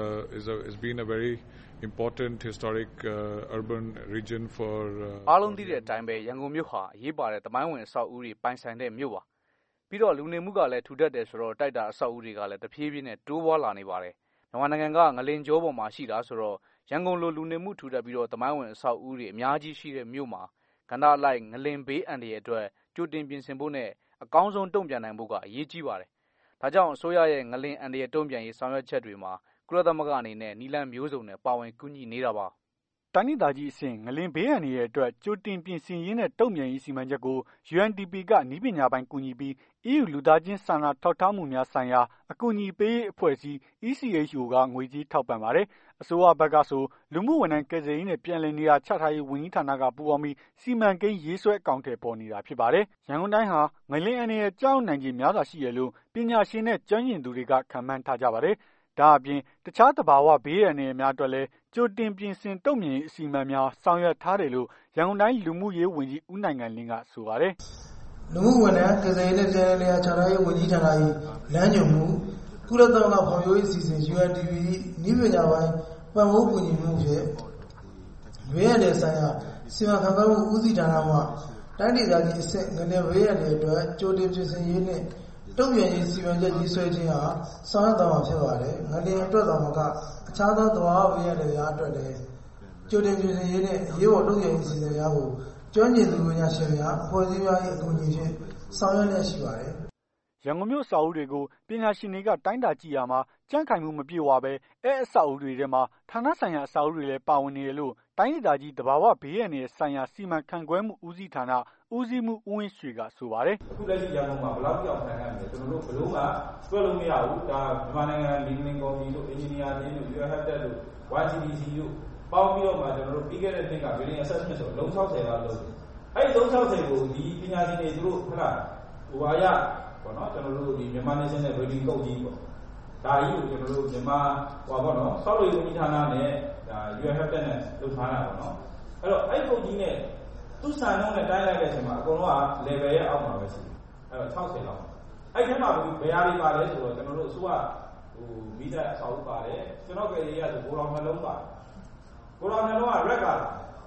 has been a very important historic urban region for အားလုံးသိတဲ့အတိုင်းပဲရန်ကုန်မြို့ဟာအရေးပါတဲ့သမိုင်းဝင်အဆောက်အဦတွေပိုင်ဆိုင်တဲ့မြို့ပါပြီးတော့လူနေမှုကလည်းထူထပ်တယ်ဆိုတော့တိုက်တာအဆောက်အဦတွေကလည်းတဖြည်းဖြည်းနဲ့တိုးပွားလာနေပါတယ်မြန်မာနိုင်ငံကငလင်ကြောပေါ်မှာရှိတာဆိုတော့ရန်ကုန်လိုလူနေမှုထူထပ်ပြီးတော့သမိုင်းဝင်အဆောက်အဦတွေအများကြီးရှိတဲ့မြို့မှာကဏ္ဍအလိုက်ငလင်ဘေးအန္တရာယ်အတွက်ကြိုတင်ပြင်ဆင်ဖို့နဲ့အကောင်းဆုံးတုံ့ပြန်နိုင်ဖို့ကအရေးကြီးပါတယ်ဒါကြောင့်အစိုးရရဲ့ငလင်အန္တရာယ်တုံ့ပြန်ရေးဆောင်ရွက်ချက်တွေမှာကုလသမဂ္ဂအနေနဲ့နည်းလမ်းမျိုးစုံနဲ့ပါဝင်ကူညီနေတာပါတိုင်းဒေသကြီးအဆင့်ငလင်ဘေးအန္တရာယ်အတွက်ကြိုတင်ပြင်ဆင်ရေးနဲ့တုံ့ပြန်ရေးစီမံချက်ကို UNDP ကနည်းပညာပိုင်းကူညီပြီး EU လူသားချင်းစာနာထောက်ထားမှုများဆိုင်ရာအကူအညီပေးရေးအဖွဲ့အစည်း ECHO ကငွေကြေးထောက်ပံ့ပါတယ်အစိုးရဘက်ကဆိုလူမှုဝန်ထမ်းကယ်ဆယ်ရေးနဲ့ပြန်လည်နေရာချထားရေးဝန်ကြီးဌာနကပူးပေါင်းပြီးစီမံကိန်းရေးဆွဲအကောင်အထည်ပေါ်နေတာဖြစ်ပါတယ်ရန်ကုန်တိုင်းဟာငလင်အန္တရာယ်ကြောက်နိုင်ခြေများစွာရှိရလို့ပညာရှင်နဲ့ကျွမ်းကျင်သူတွေကခန့်မှန်းထားကြပါတယ်ဒါအပြင်တခြားသဘာဝဘေးအန္တရာယ်များအတွက်လည်းကြိုတင်ပြင်ဆင်တုံ့ပြန်ရေးအစီအမံများဆောင်ရွက်ထားတယ်လို့ရန်ကုန်တိုင်းလူမှုရေးဝန်ကြီးဦးနိုင်ငံလင်းကဆိုပါတယ်လူမှုဝန်ထမ်းကယ်ဆယ်ရေးနဲ့ပြန်လည်နေရာချထားရေးဝန်ကြီးဌာန၏လမ်းညွှန်မှုကုလသမဂ္ဂဖွံ့ဖြိုးရေးအစီအစဉ် UNDP နည်းပညာပိုင်းပံ့ပိုးကူညီမှုဖြင့်ဘေးအန္တရာယ်ဆိုင်ရာစီမံခန့်ခွဲမှုဦးစီးဌာနမှတိုင်းဒေသကြီးအဆင့်ငလျင်ဘေးအန္တရာယ်အတွက်ကြိုတင်ပြင်ဆင်ရေးနဲ့တုံ့ပြန်ရေးစီမံချက်ရေးဆွဲခြင်းဟာဆောင်ရွက်သွားမှာဖြစ်ပါတယ်ငလျင်အတွက်သာမကအခြားသောသဘာဝဘေးအန္တရာယ်များအတွက်လည်းကြိုတင်ပြင်ဆင်ရေးနဲ့အရေးပေါ်တုံ့ပြန်ရေးစီစဉ်များကိုကျွမ်းကျင်သူပညာရှင်များအဖွဲ့အစည်းများ၏အကူအညီဖြင့်ဆောင်ရွက်လျက်ရှိပါတယ်ရန်ကုန်မြို့အဆောက်အဦတွေကိုပညာရှင်တွေကတိုင်းတာကြည့်ရမှာကြန့်ခိုင်မှုမပြေဝပဲအဆောက်အဦတွေထဲမှာဌာနဆိုင်ရာအဆောက်အဦတွေလည်းပါဝင်နေတယ်လို့တိုင်းဒေသကြီးတဘာဝဘေးအန္တရာယ်ဆိုင်ရာစီမံခန့်ခွဲမှုဦးစီးဌာနဦးစီးမှုဦးဝင်းရွှေကဆိုပါတယ်အခုလက်ရှိရန်ကုန်မှာဘယ်လောက်ကြောက်ခံရမလဲကျွန်တော်တို့ဘယ်လိုမှတွက်လို့မရဘူးဒါမြန်မာနိုင်ငံလီမင်ကော်မတီတို့အင်ဂျင်နီယာတွေတို့ UHFT တို့ YCDC တို့ပေါင်းပြီးတော့မှကျွန်တော်တို့ပြီးခဲ့တဲ့နှစ်က building assessment ဆိုလုံး60လောက်လုပ်တယ်အဲ့ဒီ360ကိုဒီပညာရှင်တွေသူတို့ခဏဟိုဟာရပေါ့နော်ကျွန်တော်တို့ဒီမြန်မာ National Building Code ကြီးပေါ့ဒါကြီးကိုကျွန်တော်တို့မြန်မာဟိုပေါ့နော်ဆောက်လုပ်ရေးဝန်ကြီးဌာနနဲ့ဒါ UHFT နဲ့လုပ်ထားတာပေါ့နော်အဲ့တော့အဲ့ဒီ code ကြီးနဲ့သူ့စံနှုန်းနဲ့တိုင်းလိုက်တဲ့အချိန်မှာအကုန်လုံးက level ရဲ့အောက်မှာပဲရှိတယ်အဲ့တော့60လောက်အဲ့ဒီထဲမှာဘယ်ဟာတွေပါလဲဆိုတော့ကျွန်တော်တို့အစိုးရဟိုဗီဇာအဆောက်အဦပါတယ်ကျွန်တော်ကလေးရဆိုဘိုးတော်နှလုံးပါတယ်ဘိုးတော်နှလုံးက red ကလာ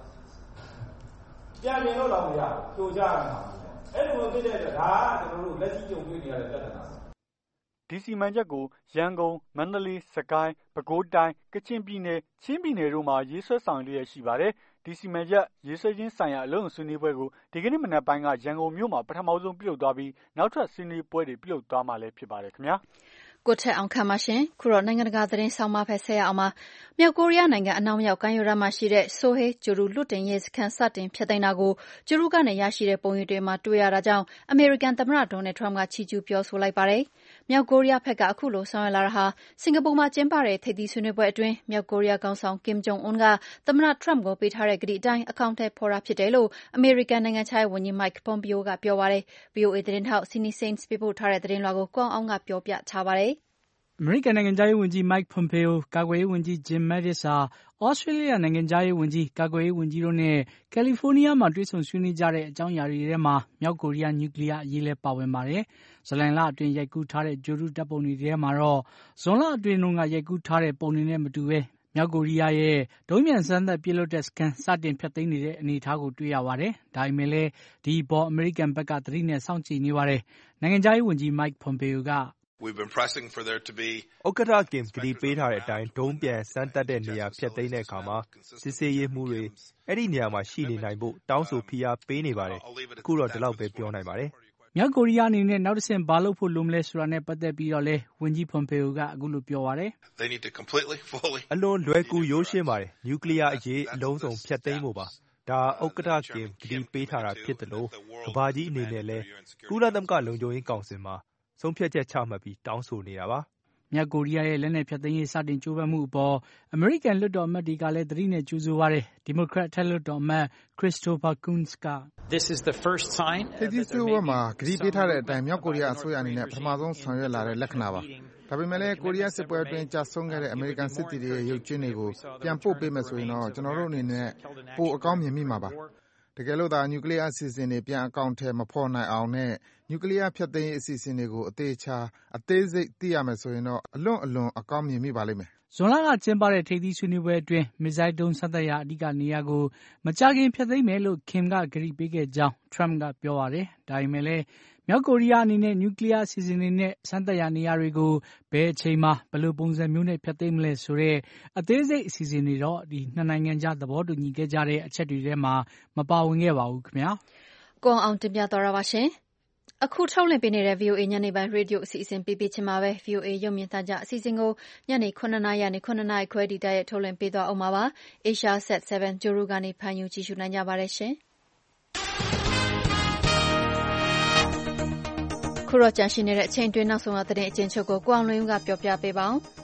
ပြန်ပြင်လို့တော့မရဘူးကြိုကြရမှာအဲ့လိုမျိုးဖြစ်တဲ့အတွက်ဒါကကျွန်တော်တို့လက်ရှိကြုံတွေ့နေရတဲ့ပြဿနာဒီစီမံချက်ကိုရန်ကုန်မန္တလေးစကိုင်းပဲခူးတိုင်းကချင်ပြည်နယ်ချင်းပြည်နယ်တို့မှာရေးဆွဲဆောင်ရွက်လျက်ရှိပါတယ်ဒီစီမံချက်ရေးဆွဲခြင်းဆိုင်ရာအလုံးစုံဆွေးနွေးပွဲကိုဒီကနေ့မနက်ပိုင်းကရန်ကုန်မြို့မှာပထမဆုံးပြုလုပ်သွားပြီးနောက်ထပ်ဆွေးနွေးပွဲတွေပြုလုပ်သွားမှာလည်းဖြစ်ပါတယ်ခင်ဗျာကိုထက်အောင်ခန့်ပါရှင်ခုတော့နိုင်ငံတကာသတင်းဆောင်မဖက်ဆက်ရအောင်ပါမြောက်ကိုရီးယားနိုင်ငံအနောက်မြောက်ကမ်းရိုးတန်းမှာရှိတဲ့ဆိုဟေးဂျူရူလွတ်တင်ရေးစခန်းစတင်ဖျက်သိမ်းတာကိုဂျူရူကနေရရှိတဲ့ပုံရိပ်တွေမှာတွေ့ရတာကြောင့်အမေရိကန်သမ္မတဒေါ်နယ်ထရမ့်ကချီးကျူးပြောဆိုလိုက်ပါတယ်မြောက်ကိုရီးယားဘက်ကအခုလိုဆောင်ရွက်လာတာဟာစင်ကာပူမှာကျင်းပတဲ့ထိပ်သီးဆွေးနွေးပွဲအတွင်းမြောက်ကိုရီးယားခေါင်းဆောင်ကင်ဂျုံအွန်းကသမ္မတထရမ့်ကိုပေးထားတဲ့ကတိအတိုင်းအကောင့်ထဲပေါ်တာဖြစ်တယ်လို့အမေရိကန်နိုင်ငံခြားရေးဝန်ကြီးမိုက်ပွန်ပီယိုကပြောပါတယ် VOA သတင်းထောက်စီနီစိန်းပေးပို့ထားတဲ့သတင်းလွှာကိုကောင်းအောင်ကပြောပြထားပါတယ်အမေရိကန်နိုင်ငံခြားရေးဝန်ကြီး Mike Pompeo ကာကွယ်ရေးဝန်ကြီး Jim Mattis ဟာဩစတြေးလျနိုင်ငံခြားရေးဝန်ကြီးကာကွယ်ရေးဝန်ကြီးတို့နဲ့ကယ်လီဖိုးနီးယားမှာတွေ့ဆုံဆွေးနွေးကြတဲ့အကြောင်းအရာတွေထဲမှာမြောက်ကိုရီးယားနျူကလ িয়ারအရေးလည်းပါဝင်ပါတယ်။ဇူလိုင်လအတွင်းရိုက်ကူးထားတဲ့ဂြိုဟ်တုဓာတ်ပုံတွေထဲမှာတော့ဇွန်လအတွင်းတုန်းကရိုက်ကူးထားတဲ့ပုံတွေနဲ့မတူဘဲမြောက်ကိုရီးယားရဲ့ဒုံးပျံစမ်းသပ်ပစ်လွှတ်တဲ့စခန်းစတင်ဖျက်သိမ်းနေတဲ့အနေအထားကိုတွေ့ရပါတယ်။ဒါပေမဲ့လည်းဒီအပေါ်အမေရိကန်ဘက်ကသတိနဲ့စောင့်ကြည့်နေပါတယ်။နိုင်ငံခြားရေးဝန်ကြီး Mike Pompeo ကဥက္ကဋ္ဌကင်ကတိပေးထားတဲ့အတိုင်းဒုံးပျံစမ်းသပ်တဲ့နေရာဖျက်သိမ်းတဲ့အခါမှာစစ်ဆေးရေးမှူးတွေအဲ့ဒီနေရာမှာရှိနေနိုင်ဖို့တောင်းဆိုဖိအားပေးနေပါတယ်။အခုတော့ဒီလောက်ပဲပြောနိုင်ပါတယ်။မြောက်ကိုရီးယားအနေနဲ့နောက်တစ်ဆင့်ဘာလုပ်ဖို့လိုမလဲဆိုတာနဲ့ပတ်သက်ပြီးတော့လဲဝန်ကြီး Pompeo ကအခုလိုပြောပါတယ်။အလွန်လွယ်ကူရိုးရှင်းပါတယ်။နျူကလ িয়ারအရေးအလုံးစုံဖျက်သိမ်းဖို့ပါ။ဒါဥက္ကဋ္ဌကင်ကတိပေးထားတာဖြစ်တယ်လို့ကမ္ဘာကြီးအနေနဲ့လဲကုလသမဂ္ဂလုံခြုံရေးကောင်စီမှာဆုံးဖြတ်ချက်ချမှတ်ပြီးတောင်းဆိုနေတာပါ။မြောက်ကိုရီးယားရဲ့လက်နက်ဖျက်သိမ်းရေးစတင်ကြိုးပမ်းမှုအပေါ်အမေရိကန်လွှတ်တော်အမတ်တွေကလည်းသတိနဲ့ကြိုဆိုပါတယ်။ဒီမိုကရက်အထက်လွှတ်တော်အမတ် Christopher Coons ကထိပ်သီးစည်းဝေးပွဲမှာကတိပေးထားတဲ့အတိုင်းမြောက်ကိုရီးယားအစိုးရအနေနဲ့ပထမဆုံးဆောင်ရွက်လာတဲ့လက္ခဏာပါ။ဒါပေမဲ့လည်းကိုရီးယားစစ်ပွဲအတွင်းကျဆုံးခဲ့တဲ့အမေရိကန်စစ်သည်တွေရဲ့ရုပ်ကြွင်းတွေကိုပြန်ပို့ပေးမယ်ဆိုရင်တော့ကျွန်တော်တို့အနေနဲ့ပိုအကောင်းမြင်မိမှာပါ။တကယ်လို့သာနျူကလ িয়ারအစီအစဉ်တွေပြန်အကောင့်ထဲမဖော်နိုင်အောင်နဲ့နျူကလ িয়ারဖျက်သိမ်းရေးအစီအစဉ်တွေကိုအသေးချာအသေးစိတ်သိရမယ်ဆိုရင်တော့အလွန်အကောင်းမြင်မိပါလိမ့်မယ်။ဇွန်လကကျင်းပတဲ့ထိပ်သီးဆွေးနွေးပွဲအတွင်းမစ်ဇိုင်းဒုံးစမ်းသပ်ရာအဓိကနေရာကိုမကြာခင်ဖျက်သိမ်းမယ်လို့ Kim ကကတိပေးခဲ့ကြောင်း Trump ကပြောပါတယ်။ဒါပေမဲ့လည်းမြောက်ကိုရီးယားအနေနဲ့နျူကလ িয়ারအစီအစဉ်တွေနဲ့စမ်းသပ်ရာနေရာတွေကိုဘယ်အချိန်မှာဘယ်လိုပုံစံမျိုးနဲ့ဖျက်သိမ်းမလဲဆိုတဲ့အသေးစိတ်အစီအစဉ်တွေတော့ဒီနှစ်နိုင်ငံကြားသဘောတူညီခဲ့ကြတဲ့အချက်တွေထဲမှာမပါဝင်ခဲ့ပါဘူးခင်ဗျာ။ကိုအောင်တင်ပြသွားတာပါရှင်။အခုထုတ်လွှင့်ပေးနေတဲ့ VOA ညနေပိုင်းရေဒီယိုအစီအစဉ်ပြီးချင်းမှာပဲ VOA ရုပ်မြင်သံကြားအစီအစဉ်ကိုညနေ9:00နာရီကနေ9:00နာရီခွဲဒီတိုက်ရိုက်ထုတ်လွှင့်ပေးသွားအောင်ပါပါ။ Asia Set 7 ဂျိုရူကနေဖန်ယူကြည့်ရှုနိုင်ကြပါတယ်ရှင်။ခုတော့ကြန့်ရှိနေတဲ့အချိန်တွင်းနောက်ဆုံးရသတင်းအကျဉ်းချုပ်ကိုကိုအောင်လွင်ဦးကပြောပြပေးပါအောင်။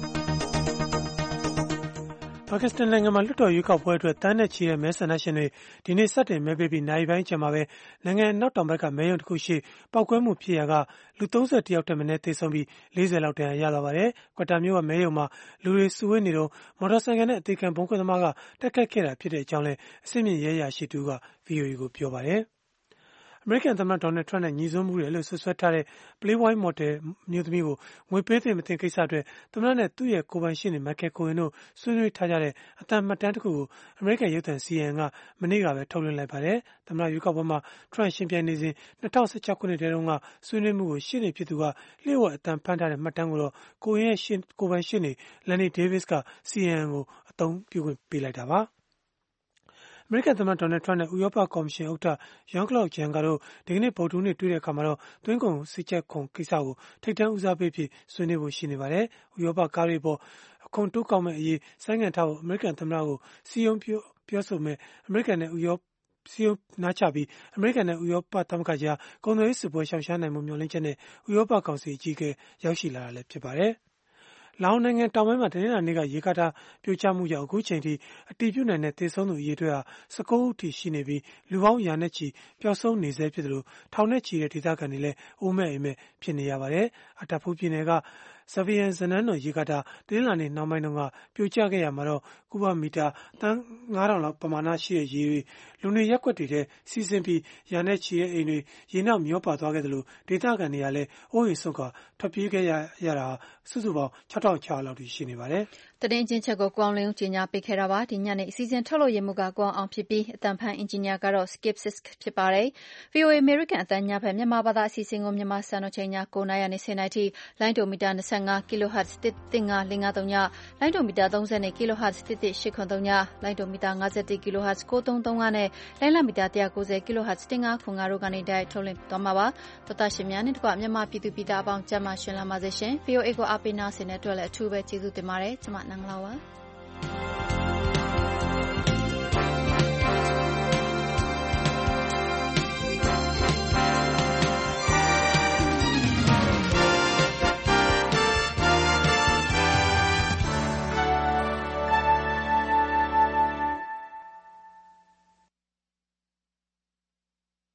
ပါကစ္စတန်နိုင်ငံမှာလွှတ်တော်ရွေးကောက်ပွဲအတွက်တန်းနဲ့ချီတဲ့မဲဆန္ဒရှင်တွေဒီနေ့စတင်မဲပေးပြီးနိုင်ပိုင်းကျမှာပဲနိုင်ငံနောက်တောင်ဘက်ကမဲရုံတစ်ခုရှိပောက်ကွဲမှုဖြစ်ရာကလူ31ယောက်တက်မင်းသေဆုံးပြီး40လောက်တန်းရလာပါတယ်။ကွာတာမျိုးကမဲရုံမှာလူတွေစုဝေးနေတော့မော်တော်ဆိုင်ကယ်နဲ့အသေးခံဘုံခွဲသမားကတက်ခတ်ခဲ့တာဖြစ်တဲ့အကြောင်းလဲအစိမ့်မြင့်ရဲရရှိသူက VOA ကိုပြောပါတယ်။အမေရိကန်သမ္မတဒေါ်နယ်ထရန့်နဲ့ညီစွန်းမှုတယ်လို့ဆွဆွဲထားတဲ့ Playboy မော်ဒယ်မျိုးသမီးကိုငွေပေးသင့်မသင့်ကိစ္စအတွက်သမ္မတနဲ့သူ့ရဲ့ကိုယ်ပိုင်ရှေ့နေ Michael Cohen တို့ဆွေးနွေးထားကြတဲ့အသံမှတ်တမ်းတစ်ခုကိုအမေရိကန်ရုပ်သံ CNN ကမနေ့ကပဲထုတ်လွှင့်လိုက်ပါတယ်။သမ္မတရွေးကောက်ပွဲမှာထရန့်ရှင်ပြိုင်နေစဉ်2016ခုနှစ်တည်းကဆွေးနွေးမှုကိုရှေ့နေဖြစ်သူကလျှို့ဝှက်အသံဖမ်းထားတဲ့မှတ်တမ်းကိုတော့ကိုယ်ပိုင်ရှေ့နေ Lanny Davis က CNN ကိုအသုံးပြုခွင့်ပေးလိုက်တာပါ။အမေရိကန်သမ္မတဒေါ်နယ်ထရန့်နဲ့ဥရောပကော်မရှင်ဥက္ကဋ္ဌ Jean-Claude Juncker တို့ဒီကနေ့ဗုဒ္ဓဟူးနေ့တွေ့တဲ့အခါမှာတော့သွင်းကုန်စည်းကြပ်ခွန်ကိစ္စကိုထိပ်တန်းဦးစားပေးဖြစ်ဆွေးနွေးဖို့ရှိနေပါတယ်။ဥရောပကားတွေပေါ်အခွန်တိုးကောက်မဲ့အရေးဆိုင်းငံ့ထားဖို့အမေရိကန်သမ္မတကိုစီယုံပြောဆိုမဲ့အမေရိကန်နဲ့ဥရောပစီယုံနားချပြီးအမေရိကန်နဲ့ဥရောပသမဂ္ဂကြားကုန်သွယ်ရေးစစ်ပွဲရှောင်ရှားနိုင်မှုမျှော်လင့်ချက်နဲ့ဥရောပကောင်စီအကြီးအကဲရောက်ရှိလာတာလည်းဖြစ်ပါတယ်။လာအိုနိုင်ငံတောင်ပိုင်းမှာတနင်္လာနေ့ကရေကာတာပြိုကျမှုကြောင့်အခုချိန်ထိအတည်ပြုနိုင်တဲ့သေဆုံးသူအရေအတွက်ဟာ19ဦးထိရှိနေပြီးလူပေါင်းရာနဲ့ချီပျောက်ဆုံးနေဆဲဖြစ်တယ်လို့ထောင်နဲ့ချီတဲ့ဒေသခံတွေလည်းအိုးမဲ့အိမ်မဲ့ဖြစ်နေရပါတယ်။အတာဖူးပြည်နယ်ကSavian Zanano ရေကာတာတနင်္လာနေ့နောက်ပိုင်းကပြိုကျခဲ့ရမှာတော့ကုဗမီတာတန်း9000လောက်ပမာဏရှိတဲ့ရေတွေလူနေရက်ွက်တွေထဲစီးဆင်းပြီးရာနဲ့ချီတဲ့အိမ်တွေရေနောက်မျောပါသွားခဲ့တယ်လို့ဒေသခံတွေကလည်းအိုးအိမ်ဆုံးကထွက်ပြေးခဲ့ရတာစုစုပေါင်း6600လောက်ထိရှိနေပါတယ်။သတင်းချင်းချက်ကိုကိုအောင်လင်းကြီးညာပေးခဲ့တာပါဒီညနေအစီအစဉ်ထုတ်လို့ရမှုကကိုအောင်ဖြစ်ပြီးအတန်ဖန်အင်ဂျင်နီယာကတော့ Skip Sisk ဖြစ်ပါတယ်။ VOA American အတန်ညဖက်မြန်မာဘာသာအစီအစဉ်ကိုမြန်မာစံတော်ချိန်ည9:00နာရီနဲ့10:00နာရီထိလိုင်းဒိုမီတာ25 kHz 10553ညလိုင်းဒိုမီတာ30 kHz 11883ညလိုင်းဒိုမီတာ51 kHz 9335နဲ့လိုင်းလမီတာ190 kHz 1505တို့ကနေတိုက်ထုတ်လွှင့်သွားမှာပါ။သောတာရှင်များနဲ့တကွမြန်မာပြည်သူပြည်သားအပေါင်းကျမ်းမာရှင်လာပါစေရှင်။ VOA ကိုအားပေးနာဆင်တဲ့အတွက်လည်းအထူးပဲကျေးဇူးတင်ပါတယ်။ကျွန်မနန်းလာပါ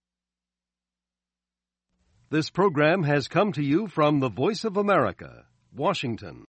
This program has come to you from the Voice of America, Washington